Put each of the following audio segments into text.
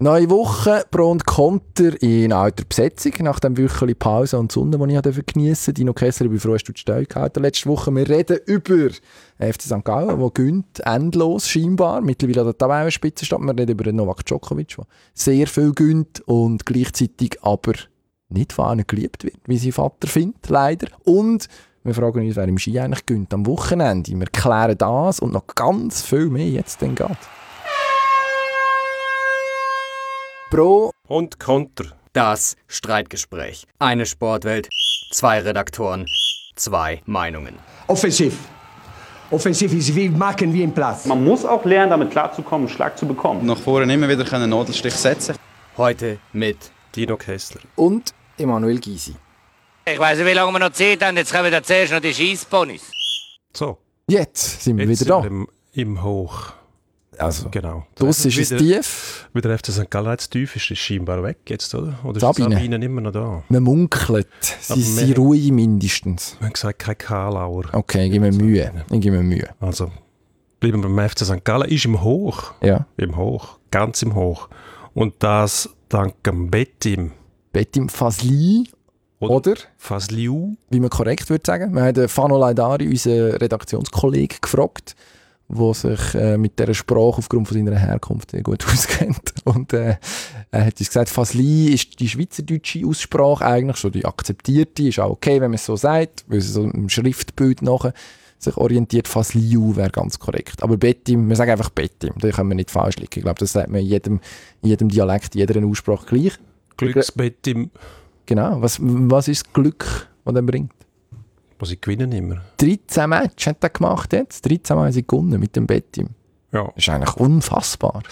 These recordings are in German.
Neue Woche, Pro und Konter in alter Besetzung, nach dem Wöchchen Pause und Sonne, die ich geniessen durfte. Dino Kessler, ich bin froh, hast du die Stelle gehalten letzte Woche. Wir reden über FC St. Gallen, der gönnt endlos scheinbar. Mittlerweile hat er eine Spitzenstadt. Wir reden über Novak Djokovic, der sehr viel gönnt und gleichzeitig aber nicht von allen geliebt wird, wie sein Vater findet, leider. Und wir fragen uns, wer im Ski eigentlich gönnt am Wochenende. Wir klären das und noch ganz viel mehr jetzt dann geht. Pro und Konter. Das Streitgespräch. Eine Sportwelt, 2 Redaktoren, 2 Meinungen. Offensiv. Offensiv ist wie machen wie im Platz. Man muss auch lernen, damit klarzukommen, einen Schlag zu bekommen. Nach vorne immer wieder einen Nadelstich setzen. Heute mit Dino Kessler. Und Emanuel Gysi. Ich weiss nicht, wie lange wir noch Zeit haben. Jetzt kommen wir zuerst noch die Scheissponys. So. Jetzt sind wir Jetzt wieder da. sind wir im Hoch. Also, Genau. das ist es tief. Wie der FC St. Gallen jetzt tief ist, ist scheinbar weg jetzt, oder? Oder ist Sabine. Sabine immer noch da? Man munkelt. Sie sind ruhig mindestens. Wir haben gesagt, kein Karlauer. Okay, ich gebe mir Mühe. Also, bleiben wir beim FC St. Gallen. Ist im Hoch. Ja. Im Hoch. Ganz im Hoch. Und das dank dem Bettim. Bettim Fasli, oder? Fasliu. Wie man korrekt würde sagen. Wir haben den Fano Laidari, unseren Redaktionskollegen, gefragt, der sich mit dieser Sprache aufgrund von seiner Herkunft sehr gut auskennt. Und er hat uns gesagt, Fasli ist die schweizerdeutsche Aussprache eigentlich schon die akzeptierte. Ist auch okay, wenn man es so sagt, weil es so im Schriftbild nachher sich orientiert. Fasliu wäre ganz korrekt. Aber Bettim, wir sagen einfach Bettim, da können wir nicht falsch liegen. Ich glaube, das sagt man in jedem Dialekt, in jeder Aussprache gleich. Glücksbettim. Genau. Was ist das Glück, das er bringt? Was sie gewinnen immer. 13 Matches hat er gemacht jetzt. 13 Mal haben sie gewonnen mit dem Bettim. Ja. Das ist eigentlich unfassbar.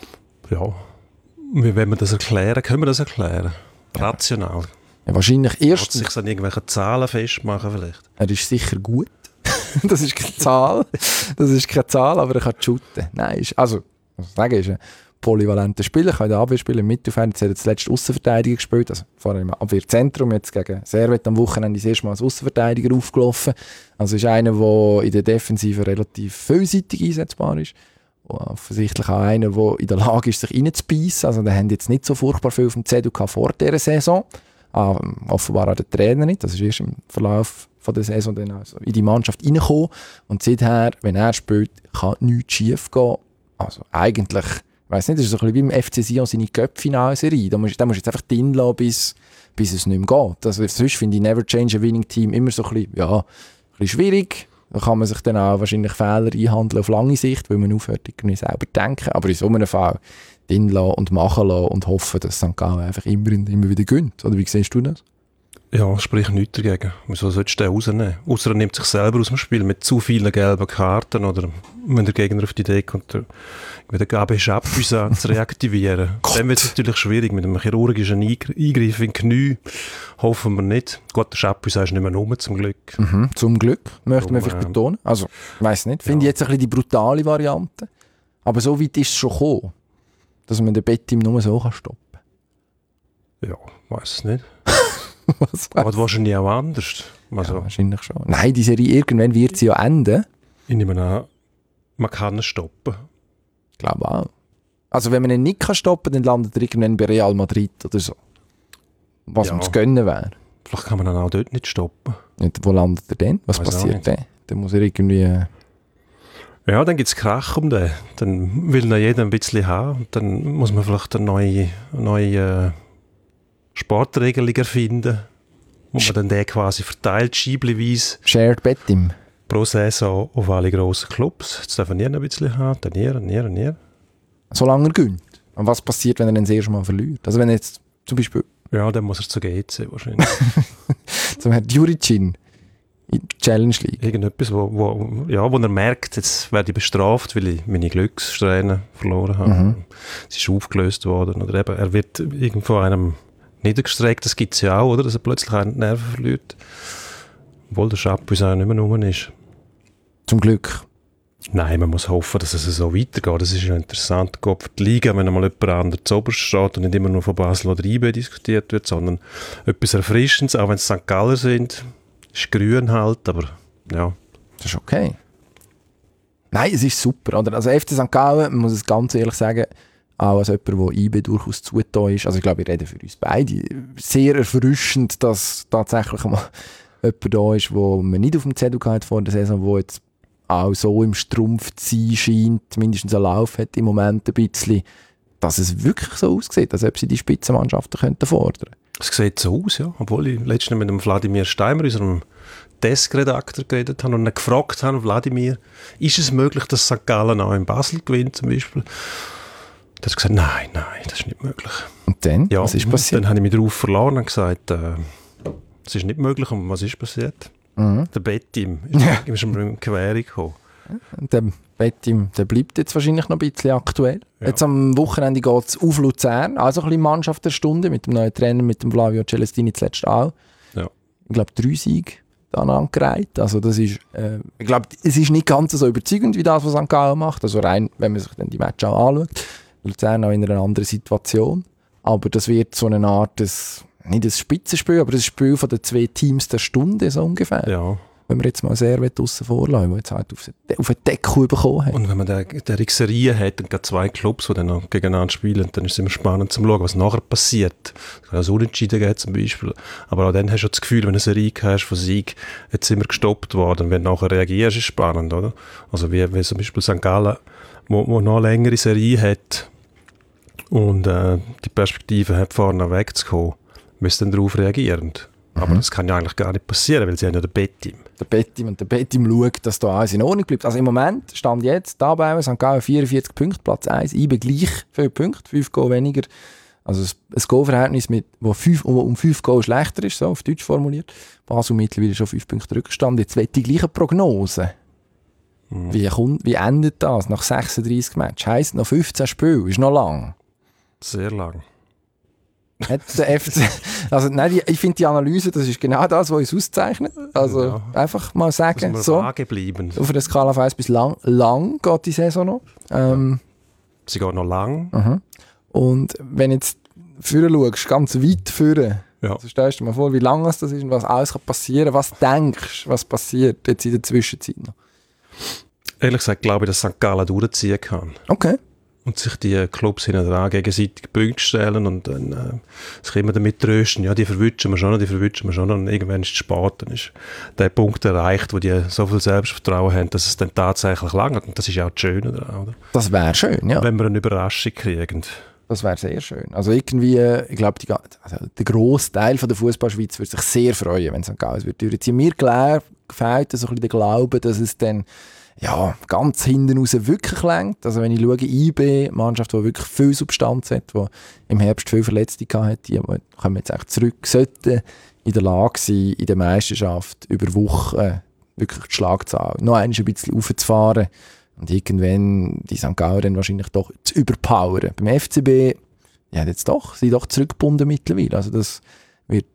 Ja. Wie wollen wir das erklären? Können wir das erklären? Rational. Ja, wahrscheinlich Lässt erstens, sich an irgendwelchen Zahlen festmachen vielleicht. er ist sicher gut. Das ist keine Zahl. Das ist keine Zahl, aber er kann shooten. Nein, was ich sagen, ist ein polyvalenter Spieler. Er kann in der Abwehr spielen, im Mittelfeld. Jetzt hat er zuletzt Außenverteidiger gespielt. Also vorher im Abwehrzentrum. Jetzt gegen Servet am Wochenende das erste Mal als Außenverteidiger aufgelaufen. Also ist einer, der in der Defensive relativ vielseitig einsetzbar ist. Und offensichtlich auch einer, der in der Lage ist, sich reinzubeissen. Also der haben jetzt nicht so furchtbar viel auf dem Zettel vor dieser Saison. Offenbar auch der Trainer nicht. Das ist erst im Verlauf von der Saison dann also in die Mannschaft reingekommen. Und seither, wenn er spielt, kann nichts schief gehen. Also eigentlich, ich weiss nicht, das ist so ein bisschen wie im FC Sion seine Cup-Finalserie. Da musst du jetzt einfach drin lassen, bis es nicht mehr geht. Also sonst finde ich Never Change a Winning Team immer so ein bisschen schwierig. Da kann man sich dann auch wahrscheinlich Fehler einhandeln auf lange Sicht, weil man aufhört, irgendwie selber zu denken. Aber in so einem Fall drin lassen und machen lassen und hoffen, dass St. Gallen einfach immer wieder gönnt. Oder wie siehst du das? Ja, sprich nichts dagegen. Wieso solltest du den rausnehmen? Ausser er nimmt sich selber aus dem Spiel mit zu vielen gelben Karten oder wenn der Gegner auf die Idee kommt, mit der Gabe Chapuis zu reaktivieren. Dann wird es natürlich schwierig. Mit einem chirurgischen Eingriff in die Knie hoffen wir nicht. Gut, der Chapuis ist nicht mehr rum, zum Glück. Mhm, zum Glück, möchte man vielleicht betonen. Also, ich weiss nicht. Finde ich jetzt ein bisschen die brutale Variante. Aber so weit ist es schon gekommen, dass man den Bettim nur so stoppen kann. Ja, weiß es nicht. Aber wahrscheinlich auch anders. Also, ja, wahrscheinlich schon. Nein, die Serie, irgendwann wird sie ja enden. Ich nehme an, man kann ihn stoppen. Ich glaube auch. Also wenn man ihn nicht stoppen kann, dann landet er irgendwann bei Real Madrid oder so. Was Ja. ihm zu gönnen wäre. Vielleicht kann man ihn auch dort nicht stoppen. Und wo landet er denn? Was Weiss auch passiert nicht. dann? Dann muss er irgendwie... Ja, dann gibt es Krach um den. Dann will ihn jeder ein bisschen haben. Und dann muss man vielleicht eine neue Sportregelung erfinden, wo man dann den quasi verteilt, scheibleweise Shared Bettim. pro Saison auf alle grossen Clubs. Jetzt darf er nie ein bisschen haben, dann nie. Solange er gönnt. Und was passiert, wenn er dann das erste Mal verliert? Also wenn er jetzt zum Beispiel Ja, dann muss er zur GC wahrscheinlich. zum Herrn Juricin in die Challenge League. Irgendetwas, wo er merkt, jetzt werde ich bestraft, weil ich meine Glückssträhne verloren habe. Es ist aufgelöst worden. Oder eben, er wird irgendwo einem niedergestreckt, das gibt es ja auch, oder? Dass er plötzlich einen Nerven verliert. Obwohl der Chapuis auch nicht mehr rum ist. Zum Glück. Nein, man muss hoffen, dass es so weitergeht. Das ist ja interessant, geht für die Liga, wenn einmal jemand anderes zu oberst steht und nicht immer nur von Basel oder IB diskutiert wird, sondern etwas Erfrischendes, auch wenn es St. Galler sind. Ist grün halt, aber ja. Das ist okay. Nein, es ist super. Oder? Also FC St. Gallen, man muss es ganz ehrlich sagen, auch als jemand, der IB durchaus zugetan ist. Also ich glaube, wir reden für uns beide. Sehr erfrischend, dass tatsächlich mal jemand da ist, wo man nicht auf dem Zettel hat vor der Saison, der jetzt auch so im Strumpf zu sein scheint, mindestens einen Lauf hat im Moment ein bisschen, dass es wirklich so aussieht, als ob sie die Spitzenmannschaften könnten fordern. Es sieht so aus, ja. Obwohl ich letztens mit dem Wladimir Steimer, unserem Desk-Redakteur, geredet habe und ihn gefragt habe, Wladimir, ist es möglich, dass St. Gallen auch in Basel gewinnt zum Beispiel? Er hat gesagt, nein, das ist nicht möglich. Und dann? Ja, was ist passiert? Dann habe ich mich darauf verloren und gesagt, es ist nicht möglich. Und was ist passiert? Der Bettim ist schon in Querung gekommen. Und der Bettim, der bleibt jetzt wahrscheinlich noch ein bisschen aktuell. Ja. Jetzt am Wochenende geht es auf Luzern, also ein bisschen Mannschaft der Stunde, mit dem neuen Trainer, mit dem Flavio Celestini zuletzt auch. Ja. Ich glaube, 3 Siege dann angereiht. Also das ist, ich glaube, es ist nicht ganz so überzeugend wie das, was St. Gallen macht. Also rein, wenn man sich dann die Matches auch anschaut. Luzern auch in einer anderen Situation. Aber das wird so eine Art, nicht ein Spitzenspiel, aber das Spiel von den 2 Teams der Stunde so ungefähr. Ja. Wenn wir jetzt mal sehr aussen vorlassen, die jetzt halt auf den Deckel bekommen haben. Und wenn man der Serie hat und gerade 2 Clubs, die dann noch gegeneinander spielen, dann ist es immer spannend zu schauen, was nachher passiert. Es kann also Unentschieden geben zum Beispiel. Aber auch dann hast du das Gefühl, wenn du eine Serie hast von Sieg, jetzt sind wir gestoppt worden. Wenn du nachher reagierst, ist es spannend, oder? Also wie zum Beispiel St. Gallen, wo noch eine längere Serie hat und die Perspektive hat, vorne wegzukommen, müssen dann darauf reagieren. Aber das kann ja eigentlich gar nicht passieren, weil sie haben ja den Bettim. Der Bettim schaut, dass da alles in Ordnung bleibt. Also im Moment, Stand jetzt, da bei St. Gallen 44 Punkte, Platz 1, IB gleich 5 Punkte, 5 Goal weniger. Also ein Goalverhältnis, wo um 5 Goal schlechter ist, so auf Deutsch formuliert. Basel mittlerweile schon 5 Punkte Rückstand. Jetzt will die gleiche Prognose. Wie endet das nach 36 Matches? Heisst noch 15 Spiele, ist noch lang. Sehr lang. Hat der FC, also nein, ich finde die Analyse, das ist genau das, was uns auszeichnet. Also einfach mal sagen, so vage bleiben. auf der Skala von 1 bis lang geht die Saison noch. Sie geht noch lang. Und wenn jetzt vorne schaust, ganz weit vorne, also stellst du dir mal vor, wie lang das ist und was alles passieren kann. Was denkst du, was passiert jetzt in der Zwischenzeit noch? Ehrlich gesagt glaube ich, dass St. Gallen durchziehen kann. Okay. Und sich die Clubs hinten dran gegenseitig Punkte stellen und dann sich immer damit trösten, ja, die verwünschen wir schon noch und irgendwann ist es spät, dann ist der Punkt erreicht, wo die so viel Selbstvertrauen haben, dass es dann tatsächlich langt. Und das ist ja auch das Schöne daran, oder? Das wäre schön, ja. Wenn wir eine Überraschung kriegen. Das wäre sehr schön. Also irgendwie, ich glaube, der grosse Teil der Fußballschweiz würde sich sehr freuen, wenn St. Gallen würde durchziehen. Mir fehlt so ein bisschen der Glaube, dass es dann ganz hinten raus wirklich lenkt. Also wenn ich schaue, IB, Mannschaft, die wirklich viel Substanz hat, die im Herbst viel Verletzte hatte, die kommen jetzt echt zurück, sollten in der Lage sein, in der Meisterschaft über Wochen wirklich die Schlagzahl noch ein bisschen aufzufahren und irgendwann die St. Gallen dann wahrscheinlich doch zu überpowern. Beim FCB sind doch zurückgebunden mittlerweile. Also das wird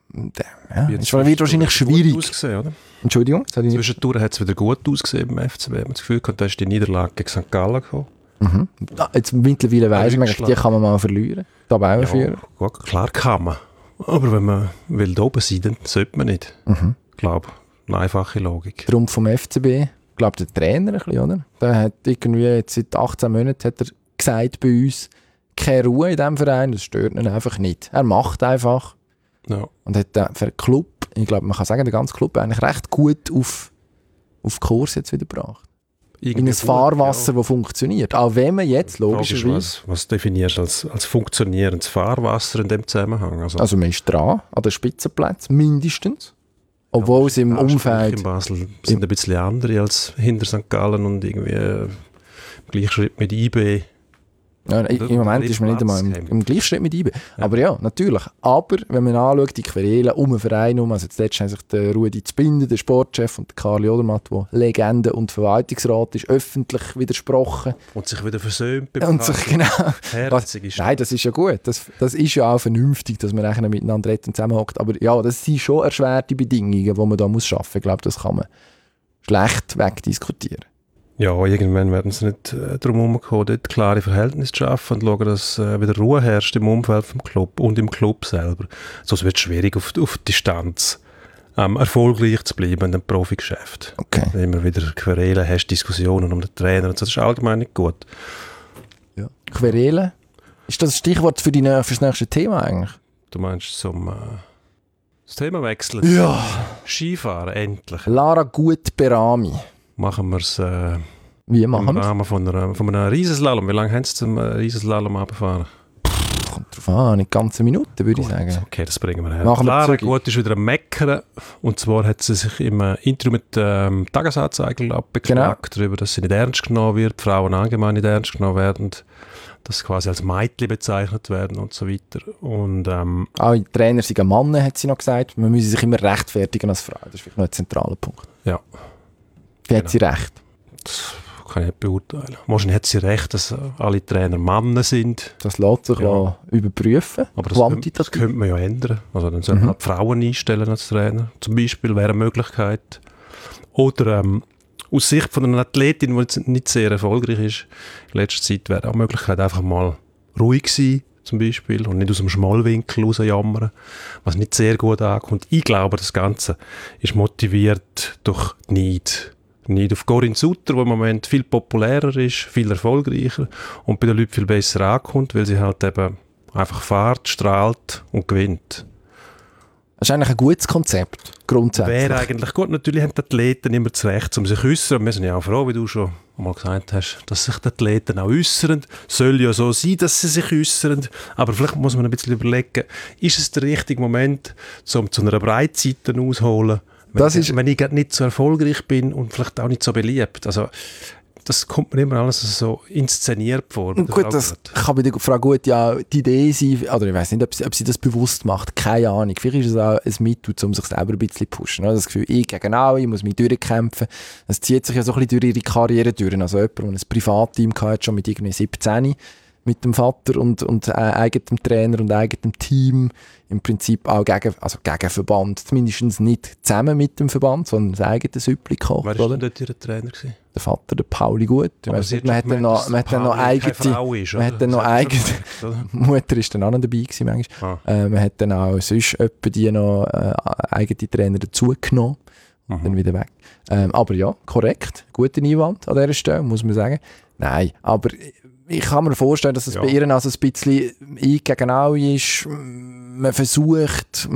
wahrscheinlich schwierig. Ausgesehen, oder? Entschuldigung? Zwischendurch hat es wieder gut ausgesehen beim FCB. Man hat das Gefühl gehabt, da ist die Niederlage gegen St. Gallen gekommen. Jetzt mittlerweile weiss man, die kann man mal verlieren. Da auch führen. Gut, klar kann man. Aber wenn man will da oben sein, dann sollte man nicht. Ich glaube, eine einfache Logik. Darum vom FCB, ich glaube, der Trainer ein bisschen, oder? Der hat irgendwie jetzt seit 18 Monaten hat er gesagt bei uns, keine Ruhe in diesem Verein, das stört ihn einfach nicht. Er macht einfach. Ja. Und hat für den Club, ich glaube, man kann sagen, der ganze Club eigentlich recht gut auf Kurs jetzt wieder gebracht. In ein Fahrwasser, das funktioniert. Auch wenn man jetzt logischerweise... Was definierst du als funktionierendes Fahrwasser in dem Zusammenhang? Also man ist dran, an den Spitzenplätzen, mindestens. Obwohl es im Umfeld... In Basel sind ein bisschen andere als hinter St. Gallen und irgendwie im Gleichschritt mit IB. Ja, im Moment ist man nicht einmal im Gleichschritt mit IB. Ja. Aber ja, natürlich. Aber wenn man anschaut, die Querelen um den Verein herum, also zuletzt haben sich der Rudi Zbinden, der Sportchef, und der Karli Odermatt, der Legende und Verwaltungsrat ist, öffentlich widersprochen. Und sich wieder versöhnt. Und sich, genau. Nein, das ist ja gut. Das ist ja auch vernünftig, dass man nachher miteinander redet und zusammenhockt. Aber ja, das sind schon erschwerte Bedingungen, die man da muss schaffen muss. Ich glaube, das kann man schlecht wegdiskutieren. Ja, irgendwann werden sie nicht darum herumkommen, dort klare Verhältnisse zu schaffen und schauen, dass wieder Ruhe herrscht im Umfeld vom Club und im Club selber. Sonst wird es schwierig, auf Distanz erfolgreich zu bleiben in dem Profigeschäft. Okay. Wenn immer wieder Querelen hast, Diskussionen um den Trainer und so, das ist allgemein nicht gut. Ja. Querelen Ist das Stichwort für das nächste Thema eigentlich? Du meinst das Thema wechseln? Ja. Skifahren, endlich. Lara Gut-Berami. Machen wir es Wie machen im wir es? Rahmen von einem Riesenslalom. Wie lange haben Sie zum Riesenslalom runtergefahren? Kommt drauf an, nicht ganz eine Minute, würde ich sagen. Okay, das bringen wir her. Machen wir Lara zügig. Gut ist wieder am Meckern. Und zwar hat sie sich im Interview mit Tagesanzeiger abgeklagt darüber, dass sie nicht ernst genommen wird, Frauen allgemein nicht ernst genommen werden, dass sie quasi als Mädchen bezeichnet werden und so weiter. Und Alle Trainer sind Männer, hat sie noch gesagt. Man müsse sich immer rechtfertigen als Frau. Das ist vielleicht noch ein zentraler Punkt. ja, Wie hat sie recht? das kann ich nicht beurteilen. Wahrscheinlich hat sie recht, dass alle Trainer Männer sind. Das lässt sich Ja. überprüfen. Aber das Quantitativ. könnte man ja ändern. Also dann sollte man halt Frauen einstellen als Trainer. Zum Beispiel wäre eine Möglichkeit. Oder aus Sicht von einer Athletin, die jetzt nicht sehr erfolgreich ist, in letzter Zeit wäre auch eine Möglichkeit, einfach mal ruhig sein, zum Beispiel, und nicht aus dem Schmollwinkel rausjammern, was nicht sehr gut ankommt. Ich glaube, das Ganze ist motiviert durch Neid. Neid auf Corinne Sutter, die im Moment viel populärer ist, viel erfolgreicher und bei den Leuten viel besser ankommt, weil sie halt eben einfach fährt, strahlt und gewinnt. Das ist eigentlich ein gutes Konzept, grundsätzlich. Wäre eigentlich gut. Natürlich haben die Athleten immer das Recht, um sich zu äußern. Wir sind ja auch froh, wie du schon einmal gesagt hast, dass sich die Athleten auch äußern. Soll ja so sein, dass sie sich äußern. Aber vielleicht muss man ein bisschen überlegen, ist es der richtige Moment, um zu einer Breitseite auszuholen, wenn ich nicht so erfolgreich bin und vielleicht auch nicht so beliebt. Also, das kommt mir immer alles so inszeniert vor. Gut, das kann bei der Frau Gut ja die Idee sein, oder ich weiss nicht, ob sie das bewusst macht, keine Ahnung. Vielleicht ist es auch ein Mittel, um sich selber ein bisschen zu pushen. Das Gefühl, ich gegen alle, ich muss mich durchkämpfen. Das zieht sich ja so ein bisschen durch ihre Karriere durch. Also jemand, der ein Privatteam hatte, schon mit irgendwie 17, mit dem Vater und eigenem Trainer und eigenem Team, im Prinzip auch gegen Verband, zumindest nicht zusammen mit dem Verband, sondern das eigene Süppli kocht. Wer war denn dort Ihr Trainer gewesen? Der Vater, der Pauli Gut. Aber Man hat dann noch eigene Mutter ist dann auch noch dabei gewesen, manchmal. Man hat dann auch sonst etwa die noch eigene Trainer dazugenommen und dann wieder weg. Aber ja, korrekt, guter Einwand an dieser Stelle, muss man sagen. Nein, aber ich kann mir vorstellen, dass es bei ihr also ein bisschen ich gegen alle ist. Man versucht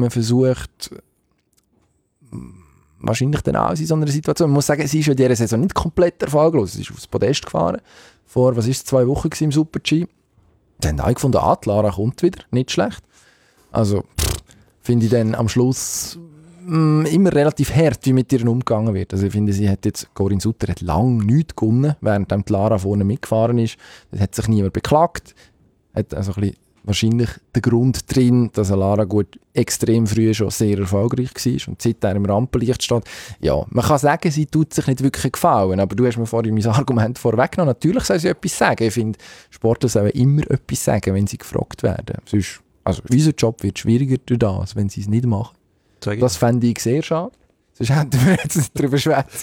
wahrscheinlich dann auch in so einer Situation. Man muss sagen, sie ist in dieser Saison nicht komplett erfolglos. Sie ist aufs Podest gefahren. Vor, 2 Wochen im Super-G. Dann haben gefunden, die Lara kommt wieder. Nicht schlecht. Also, finde ich dann am Schluss immer relativ hart, wie mit ihr umgegangen wird. Also ich finde, Corinne Sutter hat lange nichts gewonnen, während die Lara vorne mitgefahren ist. Das hat sich niemand beklagt. Hat also ein bisschen wahrscheinlich der Grund drin, dass Lara Gut extrem früh schon sehr erfolgreich war und seitdem im Rampenlicht steht. Ja, man kann sagen, sie tut sich nicht wirklich gefallen, aber du hast mir vorhin mein Argument vorweggenommen. Natürlich soll sie etwas sagen. Ich finde, Sportler sollen immer etwas sagen, wenn sie gefragt werden. Sonst, also unser Job wird schwieriger durch das, wenn sie es nicht machen. Das fände ich sehr schade. Sonst hätten wir jetzt nicht darüber schwätzen.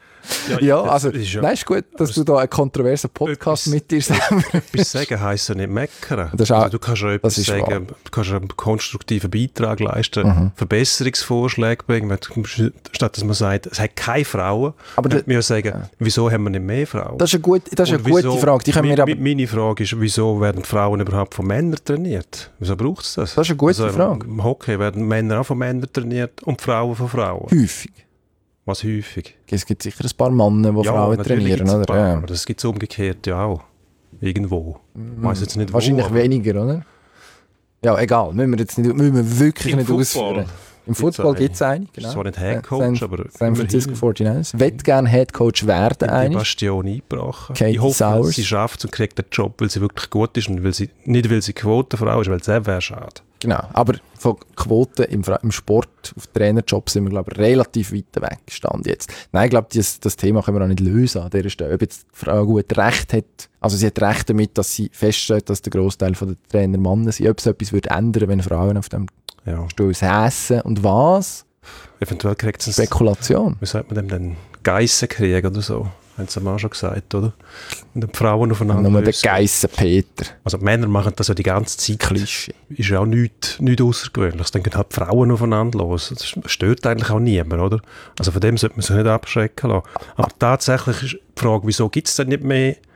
Ist gut, dass du da einen kontroversen Podcast mit dir selber etwas sagen heisst ja nicht meckern. Du kannst ja etwas sagen, du kannst einen konstruktiven Beitrag leisten, Verbesserungsvorschläge bringen, statt dass man sagt, es hat keine Frauen. Aber dann wir sagen, wieso haben wir nicht mehr Frauen? Das ist eine gute Frage. Die können meine Frage ist, wieso werden Frauen überhaupt von Männern trainiert? Wieso braucht es das? Das ist eine gute Frage. Im Hockey werden Männer auch von Männern trainiert und Frauen von Frauen. Häufig. Was häufig? Es gibt sicher ein paar Männer, die Frauen trainieren, oder? Ja, aber das gibt es umgekehrt ja auch. Irgendwo. Ich weiss jetzt nicht wahrscheinlich weniger, oder? Ja, egal. Müssen wir wirklich nicht ausführen. Im Football gibt es einen. Genau. Ist zwar nicht Headcoach, aber San Francisco 49ers. Wird gerne Headcoach werden. Die Bastion eingebrochen. Ich hoffe, dass sie schafft und kriegt den Job, weil sie wirklich gut ist und nicht weil sie Quotenfrau ist, weil es wäre schade. Genau, aber von Quoten im Sport, auf Trainerjobs sind wir, glaube ich, relativ weit weg gestanden jetzt. Nein, ich glaube, das Thema können wir auch nicht lösen an dieser Stelle. Ob jetzt die Frau Gut recht hat, also sie hat recht damit, dass sie feststellt, dass der Großteil der Trainer Männer sind. Ob es etwas würde ändern, wenn Frauen auf dem Stuhl säßen und was? Eventuell kriegt es Spekulation. Wie sagt man dem denn? Geissenkrieg oder so? Haben sie mal schon gesagt, oder? Und die Frauen aufeinander. Nur der Geissen-Peter. Also die Männer machen das ja die ganze Zeit. Klischee. Ist ja auch nichts Außergewöhnliches. Dann gehen halt die Frauen aufeinander los. Das stört eigentlich auch niemand, oder? Also von dem sollte man sich nicht abschrecken lassen. Aber tatsächlich ist die Frage, wieso gibt es denn nicht mehr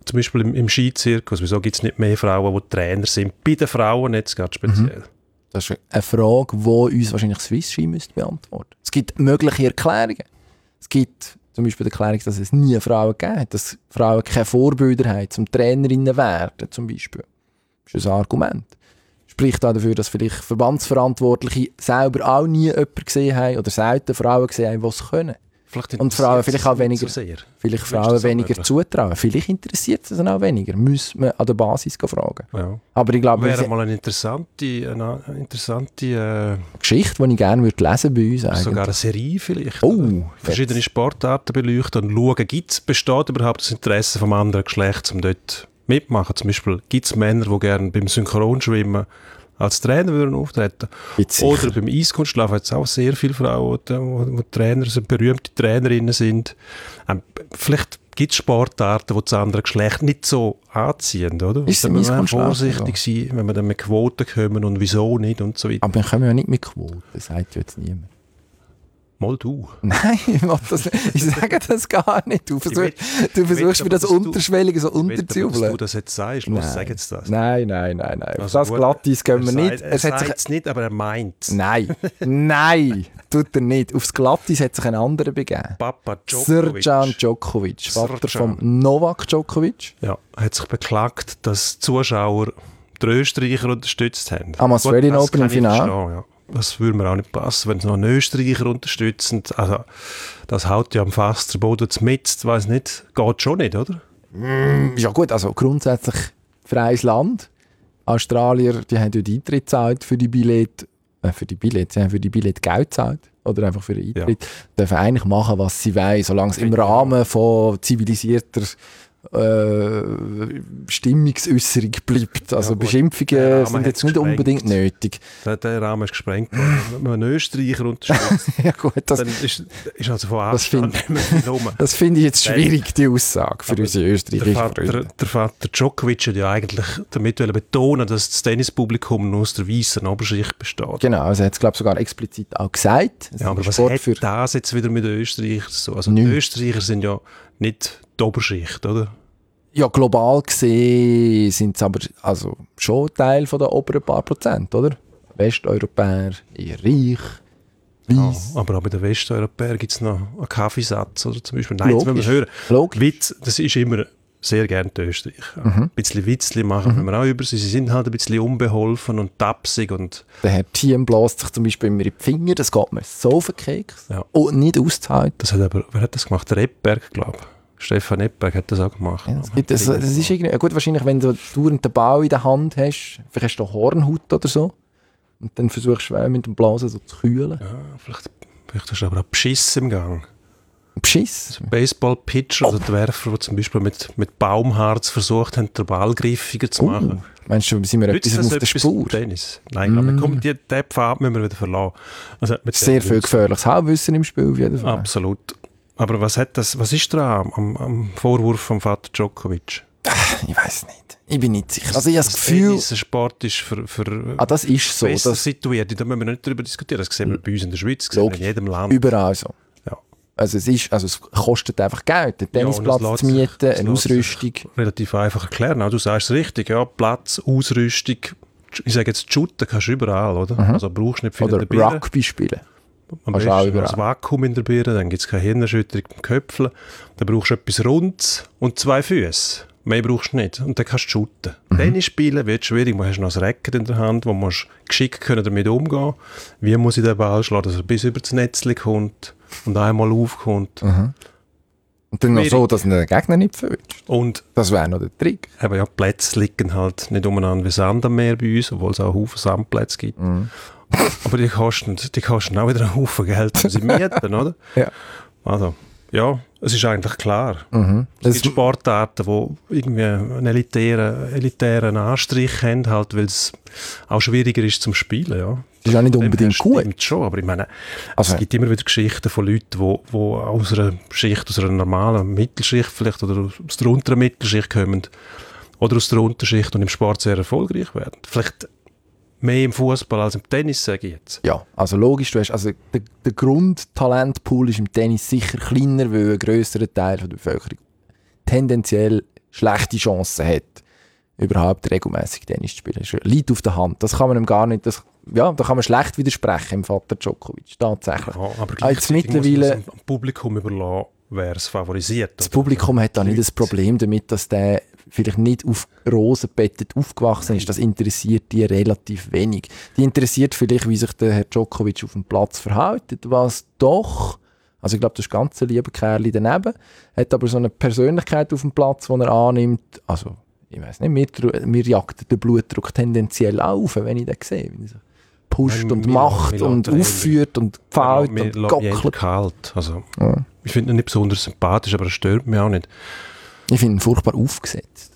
zum Beispiel im Skizirkus, wieso gibt es nicht mehr Frauen, die Trainer sind? Bei den Frauen jetzt gerade speziell. Das ist eine Frage, die uns wahrscheinlich Swiss Ski müsste beantworten. Es gibt mögliche Erklärungen. Es gibt zum Beispiel die Erklärung, dass es nie Frauen gegeben hat, dass Frauen keine Vorbilder haben, zum Trainerinnen werden, zum Beispiel. Das ist ein Argument. Spricht auch dafür, dass vielleicht Verbandsverantwortliche selber auch nie jemanden gesehen haben oder selten Frauen gesehen haben, die es können. Und Frauen vielleicht auch weniger, vielleicht Frauen weniger zutrauen. Vielleicht interessiert es dann auch weniger. Muss man an der Basis fragen. Ja. Aber ich glaube, wäre mal eine interessante Geschichte, die ich gerne lesen würde bei uns. Eigentlich. Sogar eine Serie vielleicht. Oh, verschiedene Sportarten beleuchten und schauen, besteht überhaupt das Interesse vom anderen Geschlecht, um dort mitmachen. Zum Beispiel gibt es Männer, die gerne beim Synchronschwimmen als Trainer würden auftreten. Oder beim Eiskunstlaufen hat es auch sehr viele Frauen, die Trainer sind, berühmte Trainerinnen sind. Vielleicht gibt es Sportarten, die das andere Geschlecht nicht so anziehen, oder? Ist da muss man vorsichtig sein, wenn wir dann mit Quoten kommen und wieso nicht und so weiter. Aber wir kommen ja nicht mit Quoten, das sagt jetzt niemand. Mal du. Nein, ich sage das gar nicht. Du versuchst mir das Unterschwellige so unterzujubeln. Dass du das jetzt sagst, los, sag jetzt das. Nein. Auf das Glatteis gehen wir nicht. Er sagt es nicht, aber er meint es. Nein, tut er nicht. Aufs Glatteis hat sich ein anderer begeben. Papa Djokovic. Srdjan Djokovic, Vater von Novak Djokovic. Ja, hat sich beklagt, dass Zuschauer die Österreicher unterstützt haben. Am Australian Open im Finale. Ja. Das würde mir auch nicht passen, wenn es noch einen Österreicher unterstützen. Also, das haut ja am Fass der Boden mit. Weiss nicht, geht schon nicht, oder? Ja gut, also grundsätzlich freies Land. Australier, die haben ja die Eintritt gezahlt für die Billette. Sie haben für die Billette Geld gezahlt. Oder einfach für den Eintritt. Ja. Dürfen eigentlich machen, was sie wollen, solange es im Rahmen von zivilisierter Stimmungsäusserung bleibt. Also ja, Beschimpfungen sind jetzt nicht unbedingt nötig. Der Rahmen ist gesprengt worden. Wenn man einen Österreicher unterstützt, ja, gut, dann ist also von Anstand nicht mehr viel rum. Das finde ich jetzt schwierig, die Aussage für unsere österreichischen Freunde. Der Vater Djokovic hat ja eigentlich damit betonen, dass das Tennispublikum nur aus der weißen Oberschicht besteht. Genau, also er hat es glaube ich sogar explizit auch gesagt. Ja, aber was hat das jetzt wieder mit den Österreichern so? Also die Österreicher sind ja nicht die Oberschicht, oder? Ja, global gesehen sind es aber also schon Teil von der oberen paar Prozent, oder? Westeuropäer, eher reich, weiss. Ja, aber auch bei den Westeuropäern gibt es noch einen Kaffeesatz, oder zum Beispiel. Nein, das müssen wir hören. Witz, das ist immer sehr gerne die Österreicher. Ein bisschen Witzli machen wir auch über sie. Sie sind halt ein bisschen unbeholfen und tapsig. Und der Herr Thiem bläst sich zum Beispiel immer in die Finger, das geht mir so auf den Keks. Ja. Und nicht auszuhalten. Das hat aber, wer hat das gemacht? Der Epberg, glaube ich. Stefan Epberg hat das auch gemacht. Ja, das ist irgendwie, gut, wahrscheinlich, wenn du dauernd den Ball in der Hand hast, vielleicht hast du Hornhaut oder so, und dann versuchst du mit dem Blasen so zu kühlen. Ja, vielleicht hast du aber auch Beschiss im Gang. Beschiss? Baseball-Pitcher oder die Werfer, die zum Beispiel mit Baumharz versucht haben, den Ball griffiger zu machen. Meinst du, sind wir etwas auf der Spur? Tennis? Nein, aber komm, diesen Pfad müssen wir wieder verlassen. Also sehr viel gefährliches Halbwissen im Spiel, auf jeden Fall. Absolut. Aber was ist da am Vorwurf vom Vater Djokovic? Ich weiß nicht. Ich bin nicht sicher. Also ich habe das Gefühl... Tennis, Sport ist für das ist so. Besser situiert. Da müssen wir nicht darüber diskutieren. Das sehen wir bei uns in der Schweiz, das sehen wir in jedem Land. Überall so. Ja. Also es kostet einfach Geld, einen Tennisplatz zu mieten, eine Ausrüstung. Relativ einfach erklären. Du sagst es richtig. Ja, Platz, Ausrüstung. Ich sage jetzt, shooten kannst du überall, oder? Also brauchst nicht viel oder in der Birne. Rugby spielen. Am besten das Vakuum in der Birne, dann gibt es keine Hirnerschütterung beim Köpfeln. Dann brauchst du etwas Rundes und 2 Füße. Mehr brauchst du nicht. Und dann kannst du shooten. Tennis spielen wird schwierig. Du hast noch ein Racket in der Hand, wo du geschickt können damit umgehen. Wie muss ich den Ball schlagen, dass er bis über das Netzchen kommt und einmal aufkommt. Und dann noch so, dass du den Gegner nicht fühlst. Und das wäre noch der Trick. Aber ja, Plätze liegen halt nicht umeinander wie Sand am Meer bei uns, obwohl es auch einen Haufen Sandplätze gibt. Aber die kosten auch wieder einen Haufen Geld, wenn sie mieten, oder? Ja. Also, ja, es ist eigentlich klar. Es gibt Sportarten, die irgendwie einen elitären Anstrich haben, halt, weil es auch schwieriger ist zum Spielen, ja. Das ist auch nicht unbedingt gut. Stimmt schon, aber ich meine, es gibt immer wieder Geschichten von Leuten, die aus einer Schicht, aus einer normalen Mittelschicht vielleicht, oder aus der unteren Mittelschicht kommen, oder aus der Unterschicht und im Sport sehr erfolgreich werden. Vielleicht mehr im Fußball als im Tennis, sage ich jetzt. Ja, also logisch, der Grundtalentpool ist im Tennis sicher kleiner, weil ein grösserer Teil der Bevölkerung tendenziell schlechte Chancen hat, überhaupt regelmäßig Tennis zu spielen. Das liegt auf der Hand. Das kann man ihm gar nicht, da kann man schlecht widersprechen im Vater Djokovic, tatsächlich. Ja, aber jetzt mittlerweile mittlerweile muss man dem Publikum überlassen, wer es favorisiert. das Publikum hat da nicht das Problem damit, dass der vielleicht nicht auf Rosen bettet aufgewachsen ist. Das interessiert die relativ wenig. Die interessiert vielleicht, wie sich der Herr Djokovic auf dem Platz verhält, was doch, also ich glaube, das ist ganz ein lieber Kerl daneben, hat aber so eine Persönlichkeit auf dem Platz, die er annimmt, also ich weiss nicht, mir jagt der Blutdruck tendenziell auf, wenn ich den sehe, wie er so pusht und macht und aufführt und pfeilt und gockelt. Kalt. Also, ich finde ihn nicht besonders sympathisch, aber er stört mich auch nicht. Ich finde ihn furchtbar aufgesetzt.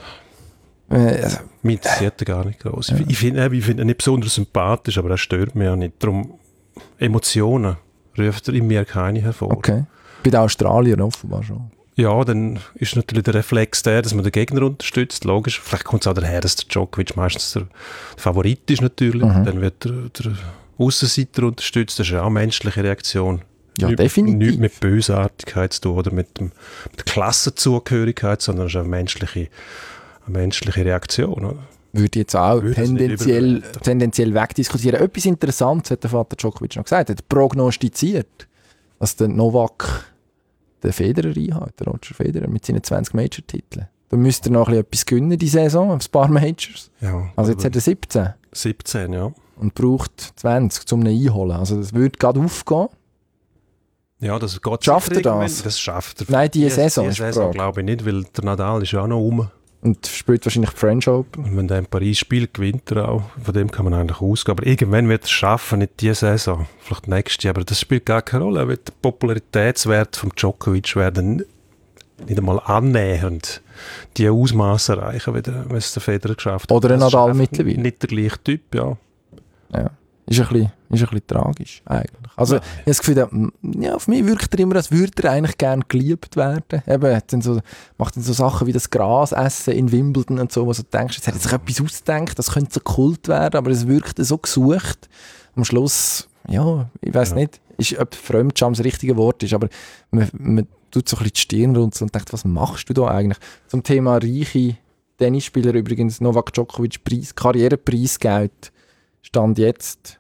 Mich interessiert er gar nicht groß. Ja. Ich finde ihn nicht besonders sympathisch, aber er stört mich auch nicht. Darum, Emotionen ruft er in mir keine hervor. Okay. Bei den Australiern offenbar schon. Ja, dann ist natürlich der Reflex der, dass man den Gegner unterstützt, logisch. Vielleicht kommt es auch daher, dass der Djokovic meistens der Favorit ist natürlich. Dann wird der Aussenseiter unterstützt. Das ist ja auch eine menschliche Reaktion. Ja, definitiv. Nicht mit Bösartigkeit zu tun oder mit der Klassenzugehörigkeit, sondern es ist eine menschliche Reaktion. Oder? Würde ich jetzt auch tendenziell wegdiskutieren. Etwas Interessantes hat der Vater Djokovic noch gesagt. Er hat prognostiziert, dass der Novak den Federer einhält, der Roger Federer, mit seinen 20 Major-Titeln. Da müsste er noch etwas gewinnen, die Saison, ein paar Majors. Ja, also jetzt hat er 17. 17, ja. Und braucht 20, um ihn einholen. Also das würde gerade aufgehen. Ja, das geht schafft er das? Das schafft er. Nein, diese Saison ist Saison glaube ich nicht, weil der Nadal ist ja auch noch rum. Und spielt wahrscheinlich die French Open. Und wenn der in Paris spielt, gewinnt er auch. Von dem kann man eigentlich ausgehen. Aber irgendwann wird er es schaffen, nicht diese Saison. Vielleicht nächste, aber das spielt gar keine Rolle. Der Popularitätswert von Djokovic werden nicht einmal annähernd die Ausmaße erreichen, wie es der Federer geschafft hat. Oder ein Nadal mittlerweile. Nicht der gleiche Typ, ja. Ja. Ist ein bisschen tragisch, eigentlich. Also, ich habe das Gefühl, auf mich wirkt er immer, als würde er eigentlich gerne geliebt werden. Eben, macht dann so Sachen wie das Gras essen in Wimbledon und so, wo du denkst, jetzt hat er sich etwas ausgedacht, das könnte so Kult werden, aber es wirkt so gesucht. Am Schluss, ja, ich weiss nicht, ob Fremdscham das richtige Wort ist, aber man tut so ein bisschen die Stirn runter und denkt, was machst du da eigentlich? Zum Thema reiche Tennisspieler übrigens, Novak Djokovic Karrierepreisgeld Stand jetzt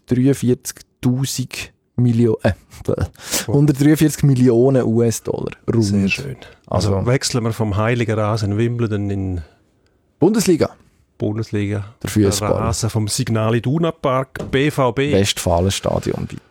143 Millionen US-Dollar. Rund. Sehr schön. Also wechseln wir vom heiligen Rasen Wimbledon in Bundesliga. Der Fußball. Rasen vom Signal Iduna Park, BVB. Westfalenstadion, bitte.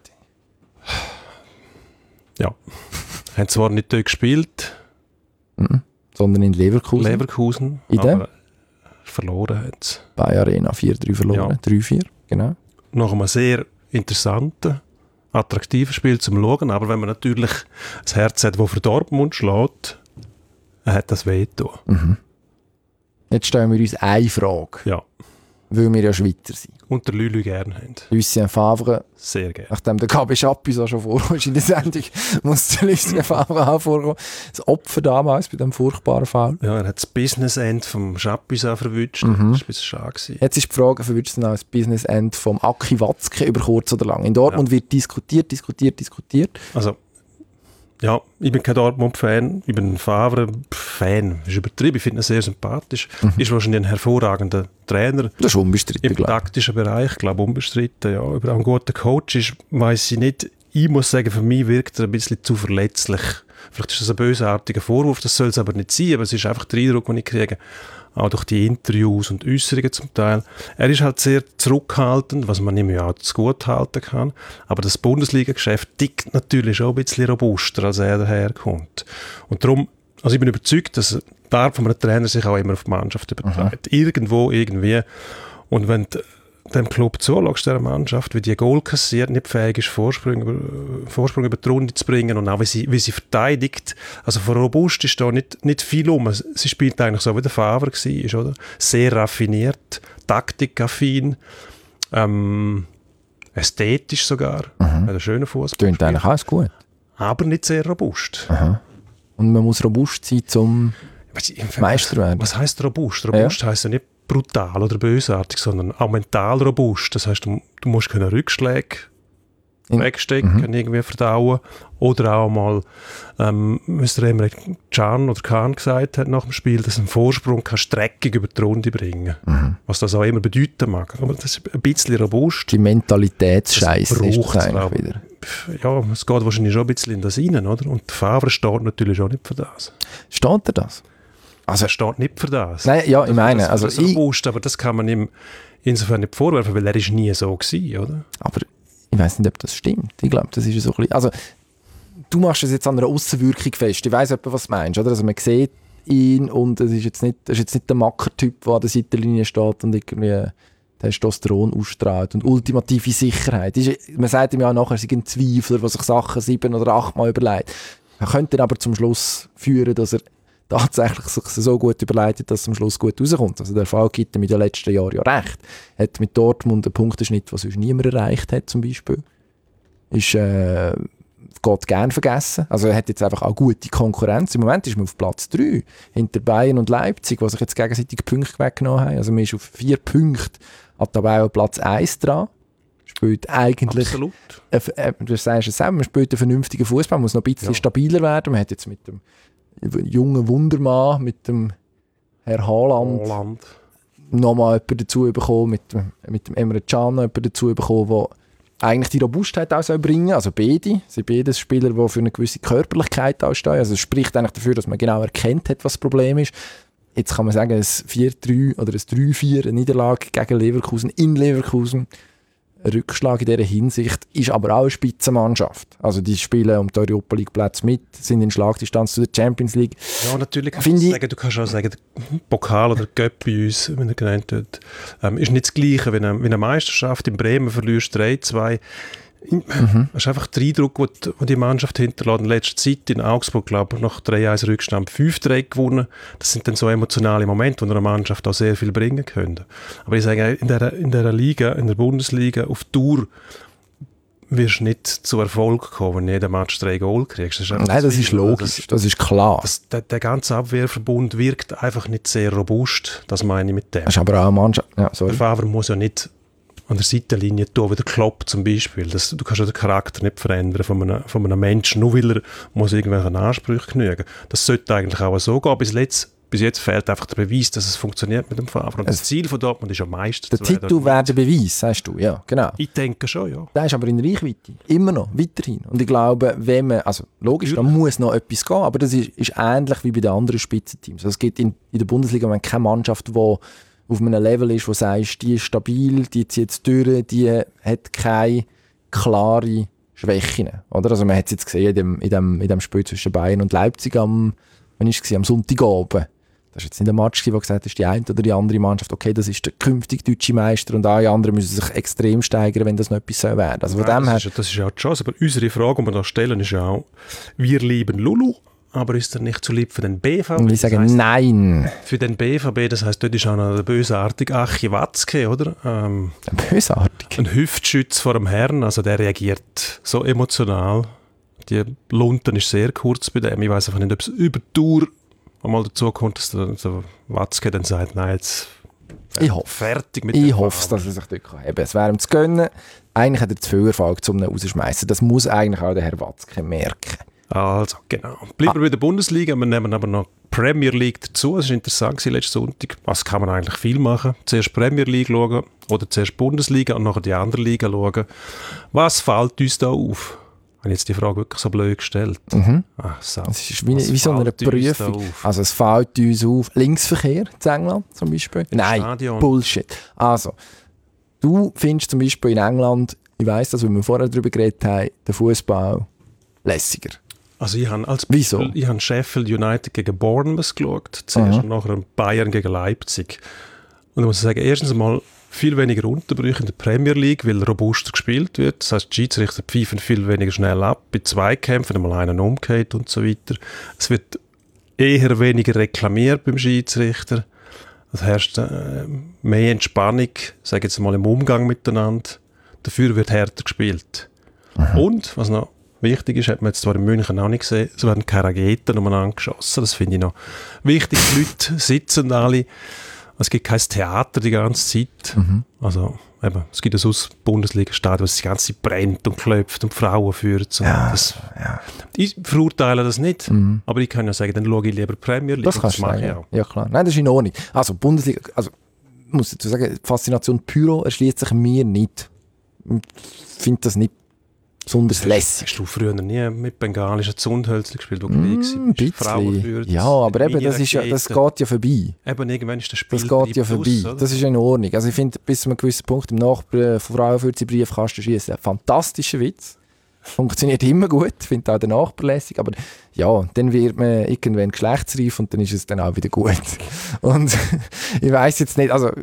Ja. Haben zwar nicht dort gespielt, sondern in Leverkusen. Aber verloren hat es. Bei Arena 4-3 verloren, ja. 3-4, genau. Nach einem sehr interessanten, attraktiven Spiel zum Schauen, aber wenn man natürlich das Herz hat, das für Dortmund schlägt, hat das Veto. Jetzt stellen wir uns eine Frage. Ja. Weil wir ja Schweizer sind. Und der Lülü gerne haben. Lucien Favre. Sehr gerne. Nachdem der Gabi Chapuis auch schon vorkommt in der Sendung, muss der Lucien Favre auch vorkommen. Das Opfer damals bei diesem furchtbaren Fall. Ja, er hat das Business-End vom Chapuis auch verwünscht. Das war ein bisschen schade. Jetzt ist die Frage, verwünscht du auch das Business-End vom Aki Watzke über kurz oder lang? In Dortmund wird diskutiert. Also, ja, ich bin kein Dortmund-Fan, ich bin ein Favre-Fan. Das ist übertrieben, ich finde ihn sehr sympathisch. Ist wahrscheinlich ein hervorragender Trainer. Das ist unbestritten, im taktischen Bereich, glaube ich, unbestritten. Ja. Über einen guten Coach ist, weiss ich nicht. Ich muss sagen, für mich wirkt er ein bisschen zu verletzlich. Vielleicht ist das ein bösartiger Vorwurf, das soll es aber nicht sein, aber es ist einfach der Eindruck, den ich kriege, auch durch die Interviews und Äußerungen zum Teil. Er ist halt sehr zurückhaltend, was man ihm ja auch zu gut halten kann. Aber das Bundesliga-Geschäft tickt natürlich auch ein bisschen robuster, als er daherkommt. Und darum, also ich bin überzeugt, dass die Art von einem Trainer sich auch immer auf die Mannschaft überträgt. Irgendwo, irgendwie. Und wenn dem Club zuschaust, dieser Mannschaft, wie die Goal kassiert, nicht fähig ist, Vorsprung über die Runde zu bringen und auch wie sie verteidigt. Also von robust ist da nicht viel um. Sie spielt eigentlich so, wie der Favre war, oder? Sehr raffiniert, taktikaffin, ästhetisch sogar. Hat einen schönen Fußball. Klingt eigentlich alles gut. Aber nicht sehr robust. Und man muss robust sein, um Meister werden. Was heisst robust? Robust heisst ja nicht brutal oder bösartig, sondern auch mental robust. Das heisst, du musst Rückschläge wegstecken, irgendwie verdauen. Oder auch mal, was der Emre Can oder Kahn gesagt hat nach dem Spiel, dass ein Vorsprung kann Streckung über die Runde bringen. Was das auch immer bedeuten mag. Aber das ist ein bisschen robust. Die Mentalitätsscheiße ist das eigentlich wieder. Ja, es geht wahrscheinlich schon ein bisschen in das rein, oder? Und der Favre steht natürlich auch nicht für das. Steht er das? Also er steht nicht für das. Nein, ja, ich meine, also das ist robust, aber das kann man ihm insofern nicht vorwerfen, weil er ist nie so gewesen, oder? Aber ich weiss nicht, ob das stimmt. Ich glaube, das ist so ein bisschen... Also, du machst es jetzt an einer Aussenwirkung fest. Ich weiss etwa, was du meinst, oder? Also man sieht ihn und es ist jetzt nicht der Macker-Typ, der an der Seitenlinie steht und irgendwie Testosteron ausstrahlt und ultimative Sicherheit. Man sagt ihm ja nachher, er sei ein Zweifler, der sich Sachen 7 oder 8 Mal überlegt. Er könnte ihn aber zum Schluss führen, dass er tatsächlich sich so gut überleitet, dass es am Schluss gut rauskommt. Also der Fall gibt ihm in den letzten Jahren ja recht. Er hat mit Dortmund einen Punkteschnitt, den sonst niemand erreicht hat, zum Beispiel. Geht gern vergessen. Also er hat jetzt einfach auch gute Konkurrenz. Im Moment ist man auf Platz 3 hinter Bayern und Leipzig, die sich jetzt gegenseitig Punkte weggenommen haben. Also man ist auf 4 Punkte an der Tabelle Platz 1 dran. Spielt eigentlich... Absolut. Du sagst es selber, man spielt einen vernünftigen Fußball, muss noch ein bisschen stabiler werden. Man hat jetzt mit dem jungen Wundermann, mit dem Herr Haaland nochmal jemanden dazu bekommen, mit dem Emre Can noch jemanden dazu bekommen, der eigentlich die Robustheit auch bringen soll. Also beide sind beides Spieler, die für eine gewisse Körperlichkeit ausstehen. Also es spricht eigentlich dafür, dass man genau erkennt hat, was das Problem ist. Jetzt kann man sagen, ein 4-3 oder ein 3-4, eine Niederlage gegen Leverkusen in Leverkusen. Ein Rückschlag in dieser Hinsicht ist aber auch eine Spitzenmannschaft. Also die spielen um die Europa League Plätze mit, sind in Schlagdistanz zu der Champions League. Ja, natürlich du kannst auch sagen, der Pokal oder der Cup bei uns, wenn er genannt wird, ist nicht das Gleiche, wenn eine Meisterschaft in Bremen verlierst 3-2. Das ist einfach der Eindruck, den die Mannschaft hinterlässt. In letzter Zeit in Augsburg, glaube ich, nach 3-1 Rückstand 5-3 gewonnen. Das sind dann so emotionale Momente, wo eine Mannschaft auch sehr viel bringen könnte. Aber ich sage, in der Liga, in der Bundesliga, auf Tour wirst du nicht zu Erfolg kommen, wenn du jeden Match 3 Goal kriegst. Das ist logisch, das ist klar. Der ganze Abwehrverbund wirkt einfach nicht sehr robust, das meine ich mit dem. Das ist aber auch eine Mannschaft. Ja, sorry. Der Favre muss ja nicht an der Seitenlinie tun, wie der Klopp zum Beispiel. Du kannst ja den Charakter nicht verändern von einem Menschen, nur weil er muss irgendwelchen Ansprüchen genügen. Das sollte eigentlich auch so gehen. Bis jetzt fehlt einfach der Beweis, dass es funktioniert mit dem Favre. Und das Ziel von Dortmund ist am meisten der Titel wäre der Beweis, sagst du, ja, genau. Ich denke schon, ja. Der ist aber in Reichweite, immer noch, weiterhin. Und ich glaube, wenn man, also logisch, da muss noch etwas gehen, aber das ist ähnlich wie bei den anderen Spitzenteams. Also es gibt in der Bundesliga keine Mannschaft, die auf einem Level ist, wo du sagst, die ist stabil, die zieht es durch, die hat keine klare Schwächen. Oder? Also man hat es jetzt gesehen in dem Spiel zwischen Bayern und Leipzig am Sonntagabend. Das war jetzt nicht ein Match, wo gesagt hast, die eine oder die andere Mannschaft, okay, das ist der künftige deutsche Meister und alle anderen müssen sich extrem steigern, wenn das noch etwas werden soll. Also das ist ja auch die Chance, aber unsere Frage, die wir da stellen, ist ja auch, wir lieben Lulu, aber ist er nicht zu lieb für den BVB? Und ich sage nein. Für den BVB, das heisst, dort ist auch noch der bösartige Achi Watzke, oder? Bösartig? Ein Hüftschütz vor dem Herrn, also der reagiert so emotional. Die Lunten ist sehr kurz bei dem. Ich weiss einfach nicht, ob es über die Tour einmal dazu kommt, dass der Watzke dann sagt, nein, jetzt fertig mit dem. Ich hoffe, dass er sich dort heben kann. Es wäre ihm zu gönnen. Eigentlich hat er zu viel Erfolg, um ihn rauszuschmeißen. Das muss eigentlich auch der Herr Watzke merken. Also, genau. Bleiben wir bei der Bundesliga, wir nehmen aber noch Premier League dazu. Das war interessant letzten Sonntag. Was kann man eigentlich viel machen? Zuerst Premier League schauen oder zuerst Bundesliga und nachher die andere Liga schauen. Was fällt uns da auf? Ich habe jetzt die Frage wirklich so blöd gestellt. Das ist wie so eine Prüfung. Also es fällt uns auf. Linksverkehr in England zum Beispiel? Nein, Stadion. Bullshit. Also, du findest zum Beispiel in England, ich weiss das, weil wir vorher darüber geredet haben, den Fußball lässiger. Also ich habe Wieso? Ich habe Sheffield United gegen Bournemouth geschaut, zuerst und nachher Bayern gegen Leipzig. Und da muss ich sagen, erstens einmal viel weniger Unterbrüche in der Premier League, weil robuster gespielt wird. Das heisst, die Schiedsrichter pfeifen viel weniger schnell ab. Bei Zweikämpfen einmal einen umgeht und so weiter. Es wird eher weniger reklamiert beim Schiedsrichter. Es herrscht mehr Entspannung, sage jetzt mal, im Umgang miteinander. Dafür wird härter gespielt. Und, was noch wichtig ist, hat man jetzt zwar in München auch nicht gesehen, es werden keine Raketen umeinander geschossen. Das finde ich noch wichtig. Die Leute sitzen alle. Es gibt kein Theater die ganze Zeit. Also eben, es gibt ein Bundesliga-Stadion, das die ganze Zeit brennt und klopft und Frauen führt. Ich verurteile das nicht, aber ich kann ja sagen, dann schaue ich lieber Premier League. Das kannst du sagen, ja. Ja klar. Nein, das ist in Ordnung. Also Bundesliga, ich muss dazu sagen, die Faszination Pyro erschließt sich mir nicht. Ich finde das nicht besonders lässig. Hast du früher nie mit bengalischen Zundhölzchen gespielt, wo du ein bisschen. Ja, aber eben, das geht ja vorbei. Eben, irgendwann ist das Spiel das geht ja vorbei. Oder? Das ist in Ordnung. Also ich finde, bis zu einem gewissen Punkt im Frauenfürzi-Briefkasten schießen, ein fantastischer Witz. Funktioniert immer gut, finde auch der Nachbar lässig, aber ja, dann wird man irgendwann geschlechtsreif und dann ist es dann auch wieder gut. Und ich weiss jetzt nicht, also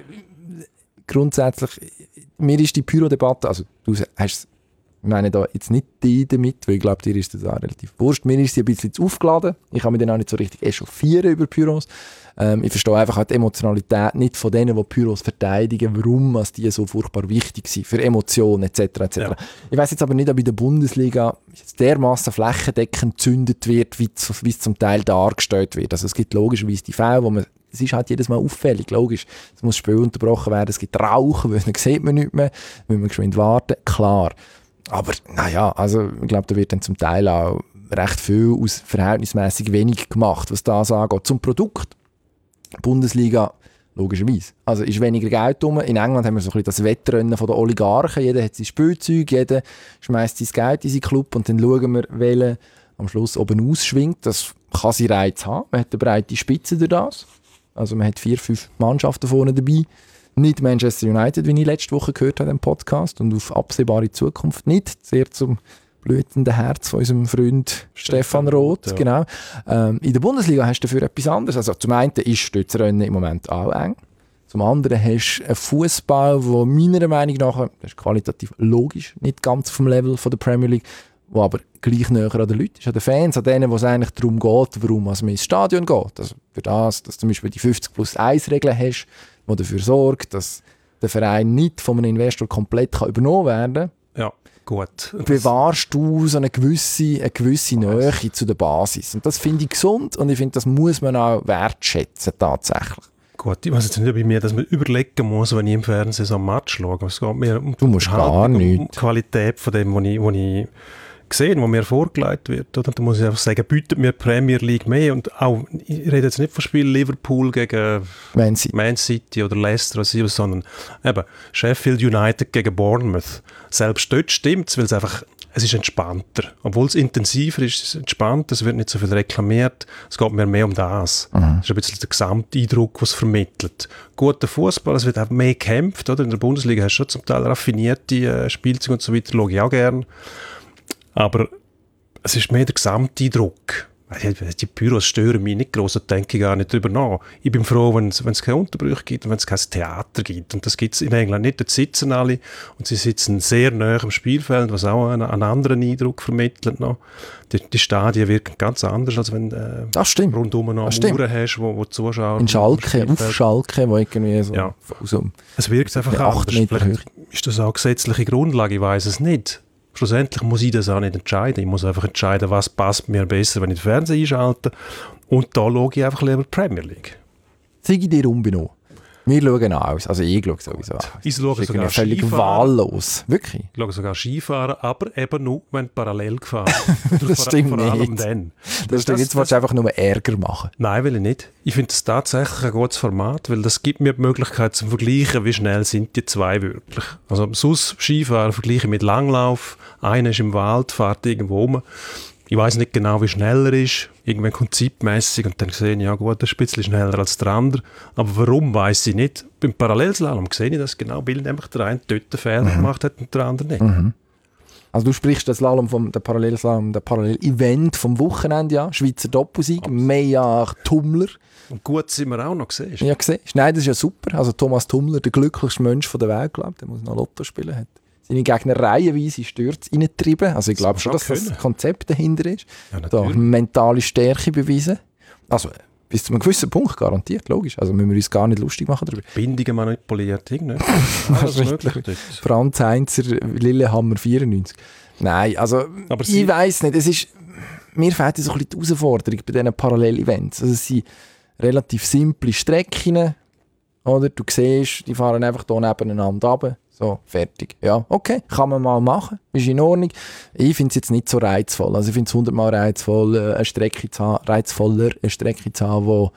grundsätzlich, mir ist die Pyro-Debatte, also du hast, ich meine da jetzt nicht die damit, weil ich glaube, dir ist das auch relativ wurscht, mir ist sie ein bisschen zu aufgeladen, ich kann mich dann auch nicht so richtig echauffieren über Pyros. Ich verstehe einfach auch die Emotionalität nicht von denen, die Pyros verteidigen, warum die so furchtbar wichtig sind für Emotionen etc. Ja. Ich weiss jetzt aber nicht, ob in der Bundesliga dermassen flächendeckend gezündet wird, wie es zum Teil dargestellt wird. Also es gibt logischerweise die Fälle, wo man, es ist halt jedes Mal auffällig, logisch, es muss das Spiel unterbrochen werden, es gibt Rauchen, weil dann sieht man nicht mehr, wenn man geschwind warten, klar. Aber naja, also ich glaube, da wird dann zum Teil auch recht viel aus verhältnismäßig wenig gemacht, was das angeht. Zum Produkt. Bundesliga, logischerweise. Also ist weniger Geld rum. In England haben wir so ein bisschen das Wettrennen von den Oligarchen. Jeder hat sein Spielzeug, jeder schmeißt sein Geld in seinen Club und dann schauen wir, welcher am Schluss oben ausschwingt. Das kann seinen Reiz haben. Man hat eine breite Spitze durch das. Also man hat 4-5 Mannschaften vorne dabei. Nicht Manchester United, wie ich letzte Woche gehört habe im Podcast, und auf absehbare Zukunft nicht. Sehr zum blühenden Herz von unserem Freund Stefan Roth. Ja. Genau. In der Bundesliga hast du dafür etwas anderes. Also zum einen ist das Rennen im Moment auch eng. Zum anderen hast du einen Fußball, der meiner Meinung nach, das ist qualitativ logisch, nicht ganz vom Level von der Premier League, wo aber gleich näher an den Leuten ist, an den Fans, an denen, wo es eigentlich darum geht, warum man ins Stadion geht. Also für das, dass du zum Beispiel die 50+1-Regel hast, die dafür sorgt, dass der Verein nicht von einem Investor komplett übernommen werden kann. Ja, gut. Bewahrst du so eine gewisse Nähe zu der Basis. Und das finde ich gesund und ich finde, das muss man auch wertschätzen tatsächlich. Gut, ich weiß jetzt nicht bei mir, dass man überlegen muss, wenn ich im Fernsehen so ein Match schaue. Es geht mir um du musst gar nicht. Um die Qualität von dem, was ich sehe, was mir vorgelegt wird. Oder? Da muss ich einfach sagen, bietet mir die Premier League mehr. Und auch, ich rede jetzt nicht von Spielen Liverpool gegen Man City oder Leicester, sondern eben Sheffield United gegen Bournemouth. Selbst dort stimmt es, weil es ist entspannter. Obwohl es intensiver ist, ist es entspannter, es wird nicht so viel reklamiert, es geht mir mehr um das. Das ist ein bisschen der Gesamteindruck, was es vermittelt. Guter Fußball, es wird auch mehr gekämpft. Oder? In der Bundesliga hast du schon zum Teil raffinierte Spielzeuge und so weiter, schaue ich auch gerne. Aber es ist mehr der Gesamteindruck. Die Büros stören mich nicht gross, da denke ich gar nicht drüber nach. Ich bin froh, wenn es keine Unterbrüche gibt und wenn es kein Theater gibt. Und das gibt es in England nicht. Dort sitzen alle und sie sitzen sehr nahe am Spielfeld, was auch einen anderen Eindruck vermittelt. Noch. Die Stadien wirken ganz anders, als wenn du rundum noch Mauern hast, wo Zuschauer... In Schalke, auf Schalke, wo irgendwie so... Ja. Es wirkt einfach anders. Vielleicht ist das auch gesetzliche Grundlage, ich weiss es nicht. Schlussendlich muss ich das auch nicht entscheiden. Ich muss einfach entscheiden, was passt mir besser, wenn ich den Fernseher einschalte. Und da schaue ich einfach lieber die Premier League. Zeige ich dir unbenommen. Wir schauen aus. Also ich schaue sowieso aus. Ich schaue sogar völlig wahllos. Wirklich? Ich schaue sogar Skifahren, aber eben nur, wenn parallel gefahren Das stimmt vor allem dann. Das stimmt. Jetzt willst du einfach nur Ärger machen. Nein, will ich nicht. Ich finde das tatsächlich ein gutes Format, weil das gibt mir die Möglichkeit zu vergleichen, wie schnell sind die zwei wirklich. Also sonst Skifahren vergleiche mit Langlauf. Einer ist im Wald, fährt irgendwo rum. Ich weiss nicht genau, wie schnell er ist, irgendwann konzeptmässig, und dann sehe ich, ja gut, er ist ein bisschen schneller als der andere. Aber warum, weiss ich nicht. Beim Parallelslalom sehe ich das genau, weil nämlich der eine dort einen Fehler gemacht hat und der andere nicht. Also du sprichst das Slalom der Parallel-Event vom Wochenende, ja, Schweizer Doppelsieg, Meja Tummler. Und gut sind wir auch noch gesehen. Ja, gesehen. Nein, das ist ja super. Also Thomas Tummler, der glücklichste Mensch der Welt, glaube ich, der muss noch Lotto spielen, hat seine Gegner reihenweise Stürze reingetrieben. Also ich glaube schon, dass das Konzept dahinter ist. Ja, da mentale Stärke beweisen. Also bis zu einem gewissen Punkt garantiert, logisch. Also müssen wir uns gar nicht lustig machen darüber. Bindungen manipuliert, irgendwie. Alles möglich. Franz Heinzer, Lillehammer 94. Nein, also ich weiss nicht. Mir fehlt so ein bisschen die Herausforderung bei diesen Parallel-Events. Also es sind relativ simple Strecken. oder? Du siehst, die fahren einfach hier nebeneinander runter. So, fertig. Ja, okay, kann man mal machen, ist in Ordnung. Ich finde es jetzt nicht so reizvoll. Also ich finde es 100-mal reizvoll, eine Strecke zu haben, wo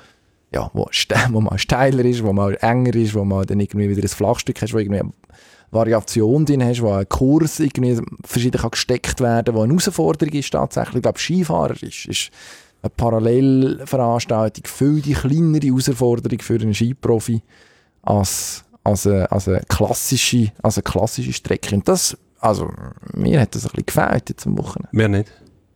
mal steiler ist, wo mal enger ist, wo mal dann irgendwie wieder ein Flachstück hast, wo irgendwie eine Variation drin hast, wo ein Kurs irgendwie verschieden kann gesteckt werden, wo eine Herausforderung ist tatsächlich. Ich glaube, Skifahrer ist eine Parallelveranstaltung, viel die kleinere Herausforderung für einen Skiprofi als eine klassische Strecke. Und das, also, mir hat das ein bisschen gefehlt jetzt am Wochenende. Mir nicht.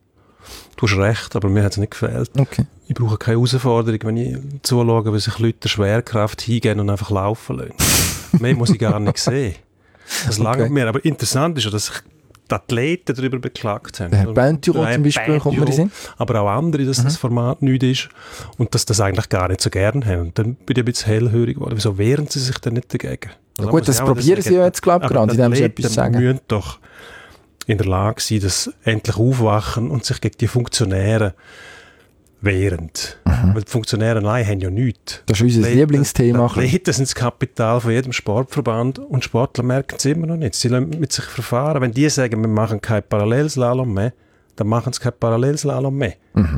Du hast recht, aber mir hat es nicht gefehlt. Okay. Ich brauche keine Herausforderung, wenn ich zuschaue, wie sich Leute der Schwerkraft hingehen und einfach laufen lassen. Mehr muss ich gar nicht sehen. Das langt mir. Aber interessant ist ja, dass sich die Athleten darüber beklagt haben. Der Herr Benturo zum Beispiel, kommt mir in den Sinn. Aber auch andere, dass das Format nichts ist und dass das eigentlich gar nicht so gerne haben. Und dann bin ich ein bisschen hellhörig geworden. Wieso wehren sie sich denn nicht dagegen? Ja, gut, das probieren sie ja jetzt, glaube ich, gerade, indem sie etwas sagen. Die müssen doch in der Lage sein, dass endlich aufwachen und sich gegen die Funktionäre wehren. Weil die Funktionäre allein haben ja nichts. Das ist unser Lieblingsthema. Die Athleten sind das Kapital von jedem Sportverband und Sportler merken es immer noch nicht. Sie lassen mit sich verfahren. Wenn die sagen, wir machen kein Parallelslalom mehr, dann machen sie kein Parallelslalom mehr.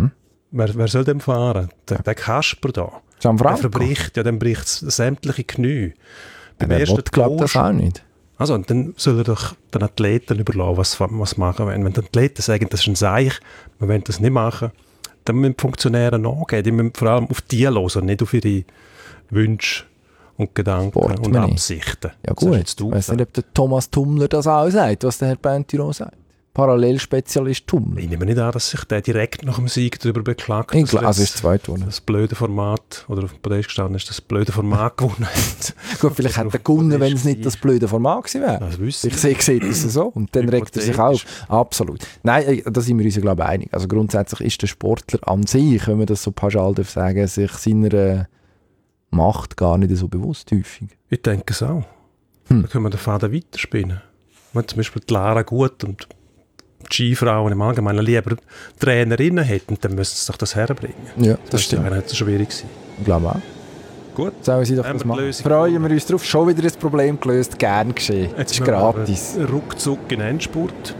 Wer soll denn fahren? Der Kasper da. Der verbricht, dann bricht es sämtliche Knie. Beim ersten klappt das auch nicht. Also, und dann soll er doch den Athleten überlassen, was machen wollen. Wenn die Athleten sagen, das ist ein Seich, wir wollen das nicht machen, dann müssen die Funktionäre nachgehen. Die müssen vor allem auf die hören und nicht auf ihre Wünsche und Gedanken und Absichten. Ja gut, ich weiss nicht, ob der Thomas Tummler das auch sagt, was der Herr Bentiro sagt. Parallelspezialist Tummler. Ich nehme nicht an, dass sich der direkt nach dem Sieg darüber beklagt. Also ist das blöde Format, oder auf dem Podest gestanden ist, das blöde Format gewonnen hat. Gut, vielleicht hätte er gewonnen, wenn es nicht das blöde Format gewesen wäre. Das wüsste ich. Ich sehe das so. Und dann regt er sich auf. Absolut. Nein, da sind wir uns, glaube ich, einig. Also grundsätzlich ist der Sportler an sich, wenn man das so pauschal sagen darf, sich seiner Macht gar nicht so bewusst häufig. Ich denke es auch. Dann können wir den Faden weiterspinnen. Wenn zum Beispiel die Lara Gut und die Skifrauen im Allgemeinen lieber Trainerinnen hätten, dann müssen sie doch das herbringen. Ja, das stimmt. Das wäre nicht so schwierig gewesen. Ich glaube auch. Gut. Sollen sie doch das machen. Freuen wir uns drauf. Schon wieder ein Problem gelöst. Gern geschehen. Jetzt ist gratis. Ruckzuck in Endspurt.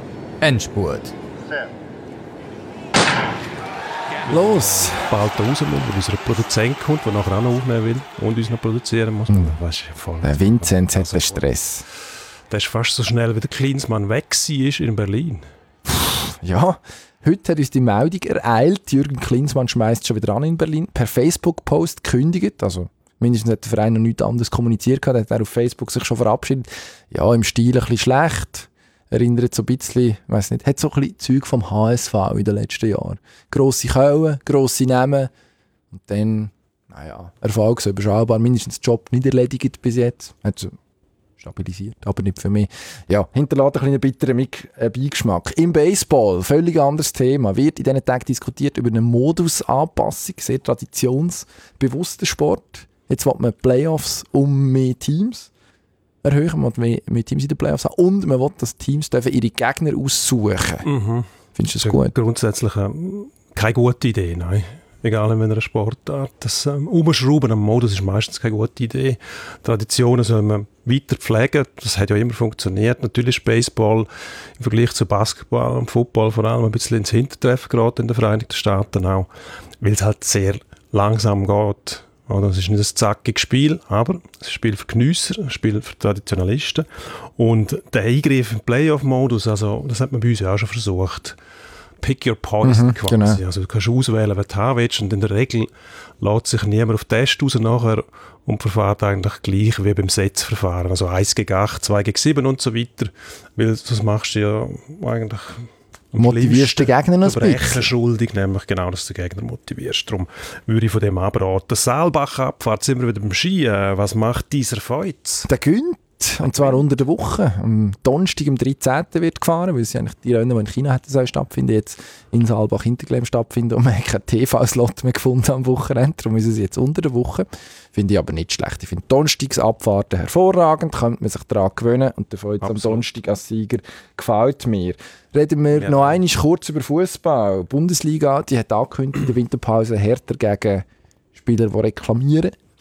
Los! Bald da raus, weil unser Produzent kommt, der nachher auch noch aufnehmen will und uns noch produzieren muss. Das ist voll der Vinzenz hat den Stress. Der ist fast so schnell, wie der Klinsmann weg war in Berlin. Ja, heute hat uns die Meldung ereilt. Jürgen Klinsmann schmeißt schon wieder an in Berlin. Per Facebook-Post gekündigt. Also mindestens hat der Verein noch nichts anderes kommuniziert. Hat er auf Facebook sich schon verabschiedet. Ja, im Stil ein bisschen schlecht. Erinnert so ein bisschen, weiss nicht, hat so ein bisschen Zeug vom HSV in den letzten Jahren. Grosse Köln, grosse Namen. Und dann, erfolgsüberschaubar. Mindestens den Job nicht erledigt bis jetzt. Hat stabilisiert, aber nicht für mich. Ja, hinterlässt einen bitteren Beigeschmack. Im Baseball, völlig anderes Thema, wird in diesen Tagen diskutiert über eine Modusanpassung, sehr traditionsbewusster Sport. Jetzt will man Playoffs um mehr Teams erhöhen, man will mehr Teams in den Playoffs haben und man will, dass Teams ihre Gegner aussuchen. Findest du das gut? Grundsätzlich keine gute Idee, nein. Egal in welcher Sportart. Das Umschrauben am Modus ist meistens keine gute Idee. Traditionen soll man weiter pflegen. Das hat ja immer funktioniert. Natürlich ist Baseball im Vergleich zu Basketball und Football vor allem ein bisschen ins Hintertreffen geraten in den Vereinigten Staaten auch, weil es halt sehr langsam geht. Oder? Es ist nicht ein zackiges Spiel, aber es ist ein Spiel für Geniesser, ein Spiel für Traditionalisten. Und der Eingriff im Playoff-Modus, also das hat man bei uns ja auch schon versucht. Pick your poison quasi. Genau. Also du kannst auswählen, was du haben willst, und in der Regel lässt sich niemand auf Test raus nachher und verfahrt eigentlich gleich wie beim Setzverfahren. Also 1 gegen 8, 2 gegen 7 und so weiter. Weil das machst du ja eigentlich motivierst den Gegner noch ein bisschen. Schuldig, nämlich genau, dass du den Gegner motivierst. Darum würde ich von dem abraten. Saalbach-Abfahrt, sind wir wieder beim Ski. Was macht dieser Feuz? Der gönnt. Und zwar unter der Woche. Am Donnerstag, am 13. wird gefahren, weil es eigentlich die Rennen, die in China hätten sollen stattfinden, jetzt in Saalbach-Hinterglemm stattfinden und man hat keinen TV-Slot mehr gefunden am Wochenende. Darum ist es jetzt unter der Woche. Finde ich aber nicht schlecht. Ich finde Donnerstagsabfahrten hervorragend, könnte man sich daran gewöhnen und der Freude am Donnerstag als Sieger gefällt mir. Reden wir noch einmal kurz über Fußball. Die Bundesliga, die hat angekündigt, in der Winterpause härter gegen Spieler, die reklamieren.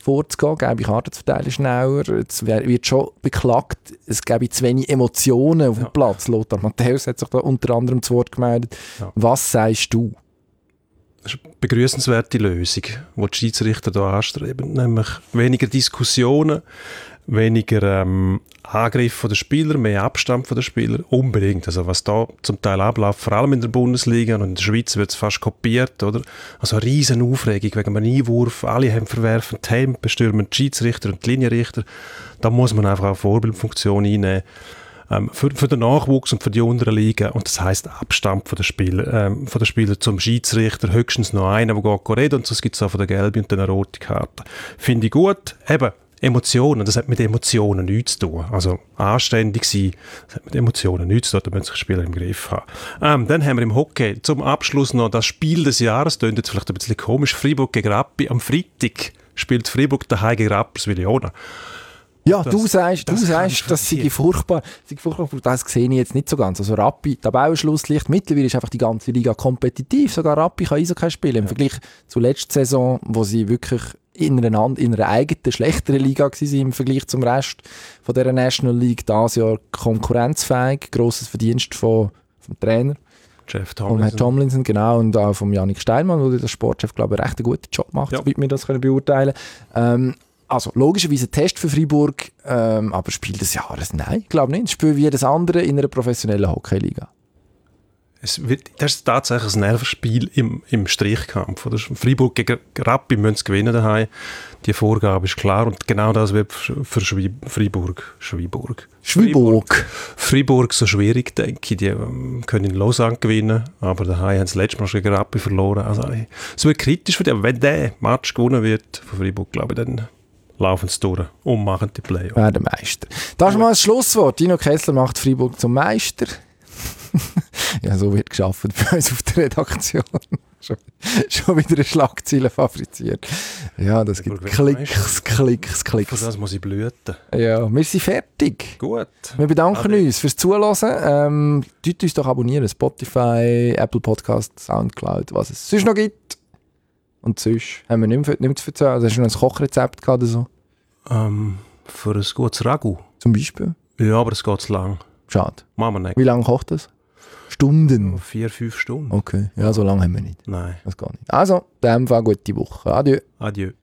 vorzugehen, gelbe Karten zu verteilen schneller. Es wird schon beklagt, es gäbe zu wenig Emotionen auf dem Platz. Lothar Matthäus hat sich da unter anderem zu Wort gemeldet. Ja. Was sagst du? Das ist eine begrüßenswerte Lösung, die die Schiedsrichter hier anstreben. Nämlich weniger Diskussionen, weniger Angriff von den Spielern, mehr Abstand von den Spielern. Unbedingt. Also was da zum Teil abläuft, vor allem in der Bundesliga und in der Schweiz wird es fast kopiert, oder? Also eine riesen Aufregung wegen einem Einwurf. Alle haben verwerfen die Hemd, bestürmen die Schiedsrichter und die Linienrichter. Da muss man einfach auch Vorbildfunktion einnehmen. Für den Nachwuchs und für die unteren Ligen. Und das heisst Abstand von den Spielern zum Schiedsrichter. Höchstens noch einer, der geht reden, und sonst gibt es auch von der gelben und eine rote Karte. Finde ich gut. Eben, Emotionen, das hat mit Emotionen nichts zu tun. Also anständig sein, das hat mit Emotionen nichts zu tun, da müssen sich Spieler im Griff haben. Dann haben wir im Hockey zum Abschluss noch das Spiel des Jahres, das klingt jetzt vielleicht ein bisschen komisch, Freiburg gegen Rappi. Am Freitag spielt Freiburg daheim gegen Rapperswil-Jona. Ja, du sagst, das sei furchtbar. Das sehe ich jetzt nicht so ganz. Also Rappi, Tabellenschlusslicht, mittlerweile ist einfach die ganze Liga kompetitiv. Sogar Rappi kann Eishockey spielen. Im Vergleich zur letzten Saison, wo sie wirklich in einer eigenen, schlechteren Liga waren im Vergleich zum Rest von dieser National League. Dieses Jahr konkurrenzfähig, grosses Verdienst vom Trainer. Jeff Tomlinson. Von Herrn Tomlinson, genau, und auch von Jannik Steilmann, der Sportchef, glaube ich, recht einen guten Job macht, soweit wir das beurteilen können. Also logischerweise ein Test für Freiburg, aber Spiel des Jahres, nein, ich glaube nicht. Das Spiel wie jedes andere in einer professionellen Hockeyliga. Das ist tatsächlich ein Nervenspiel im Strichkampf. Oder? Freiburg gegen Rappi müssen sie gewinnen daheim. Die Vorgabe ist klar und genau das wird für Freiburg so schwierig, denke ich. Die können in Lausanne gewinnen, aber daheim haben sie letztes Mal schon gegen Rappi verloren. Also, es wird kritisch für die, aber wenn der Match gewonnen wird von Freiburg, glaube ich, dann laufen sie durch und machen die Playoffs. Werden Meister. Das ist mal ein Schlusswort. Dino Kessler macht Freiburg zum Meister. Ja, so wird geschaffen bei uns auf der Redaktion. schon wieder eine Schlagzeile fabriziert. Ja, das gibt Klicks. Von das muss ich blüten. Ja, wir sind fertig. Gut. Wir bedanken uns fürs Zuhören. Tut uns doch abonnieren. Spotify, Apple Podcasts, Soundcloud, was es sonst noch gibt. Und sonst haben wir nicht mehr zu erzählen. Also hast du noch ein Kochrezept gehabt oder so? Für ein gutes Ragout. Zum Beispiel? Ja, aber es geht zu lang. Schade. Machen wir nicht. Wie lange kocht das? Stunden? 4-5 Stunden. Okay, ja, so lange haben wir nicht. Nein. Das geht nicht. Also, in dem Fall gute Woche. Adieu. Adieu.